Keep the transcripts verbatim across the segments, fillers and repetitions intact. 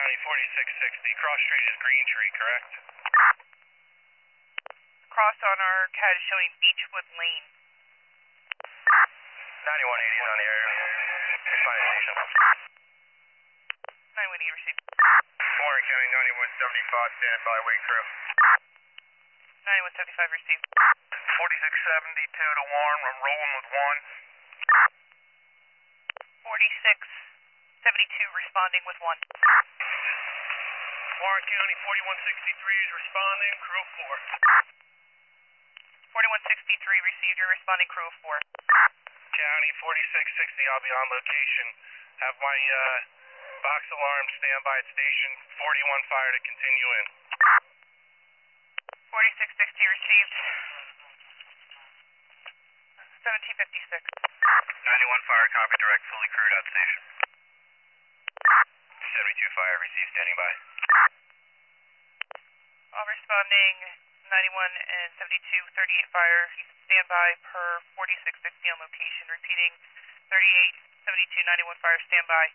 County forty-six sixty. Cross street is Green Tree, correct? Cross on our C A D is showing Beechwood Lane. ninety-one eighty is on the area. Responding station. ninety-one eighty received. Warren County ninety-one seventy-five, stand by, wait through. ninety-one seventy-five received. forty-six seventy-two to Warren, I'm rolling with one. forty-six seventy-two responding with one. Warren County forty-one sixty-three is responding, crew of four. forty-one sixty-three received, you're responding, crew of four. County forty-six sixty, I'll be on location. Have my uh, box alarm stand by at station forty-one fire to continue in. forty-six sixty received. seventeen fifty-six. ninety-one fire, copy direct, fully crewed at station. seventy-two fire, receive, standing by. All responding, ninety-one and seventy-two, thirty-eight fire, standby per forty-six sixty on location. Repeating, thirty-eight, seventy-two, ninety-one fire, standby.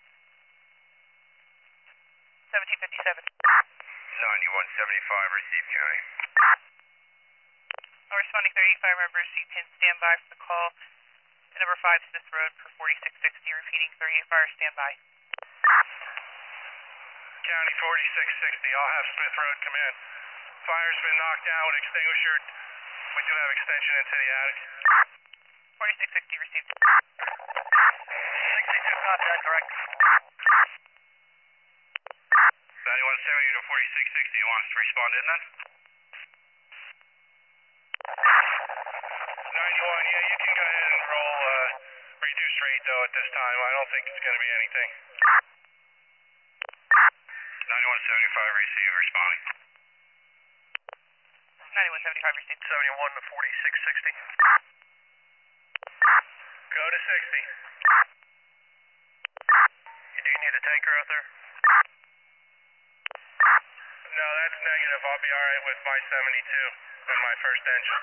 seventeen fifty-seven. ninety-one seventy-five, receive, County. All responding, thirty-eight fire members, you can stand by for the call to number five Smith Road per forty-six sixty. Repeating, thirty-eight fire, standby. County forty-six sixty, I'll have Smith Road come in. Fire's been knocked down with extinguisher. We do have extension into the attic. forty-six sixty received. sixty-two contact, correct. ninety-one seventy to forty-six sixty, you want us to respond in then? ninety-one, yeah, you can go ahead and roll uh, reduced rate though at this time. I don't think it's going to be anything. ninety-one seventy-five, receive, responding. ninety-one seventy-five received. seventy-one to forty-six sixty. Go to sixty. Do you need a tanker out there? No, that's negative. I'll be alright with my seventy-two and my first engine.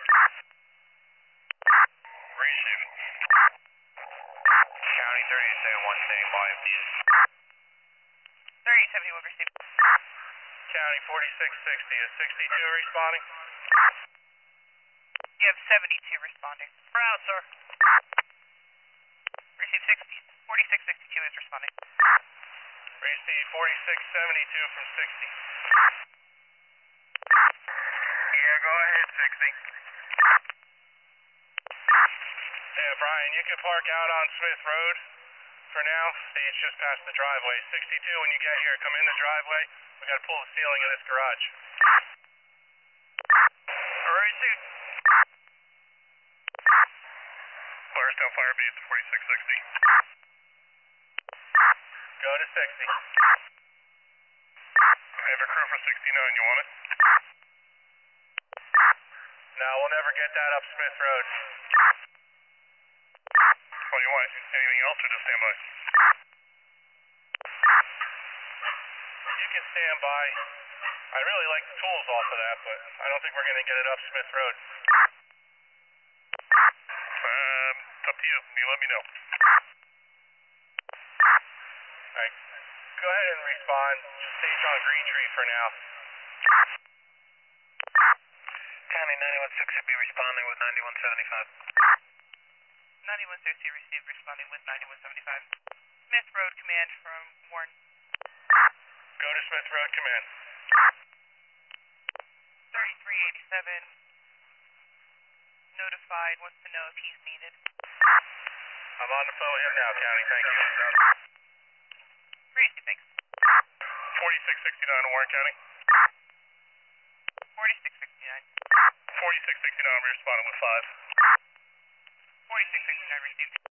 Receive. County thirty seventy-one, staying by if needed. thirty seventy-one received. County forty-six sixty, is sixty-two responding? You have seventy-two responding. Proud, sir. Receive sixty. forty-six sixty-two is responding. Receive forty-six seventy-two from sixty. Yeah, go ahead, sixty. Yeah, Brian, you can park out on Smith Road for now. See, it's just past the driveway. sixty-two, when you get here, come in the driveway. We got to pull the ceiling of this garage. Receive. Firestone Fire Base forty-six sixty. Go to sixty. I have a crew for sixty-nine, you want it? No, we'll never get that up Smith Road. What do you want? Anything else or just stand by? You can stand by. I really like the tools off of that, but I don't think we're going to get it up Smith Road. Um, it's up to you. You let me know. Alright, go ahead and respond. Just stage on Green Tree for now. County ninety-one sixty be responding with ninety-one seventy-five. ninety-one sixty received, responding with ninety-one seventy-five. Smith Road command from Warren. Go to Smith Road command. thirty-three eighty-seven. Notified, wants to know if he's needed. I'm on the phone with him now, County. Thank you. Receive, thanks. forty-six sixty-nine to Warren County. forty-six sixty-nine. forty-six sixty-nine, I'm responding with five.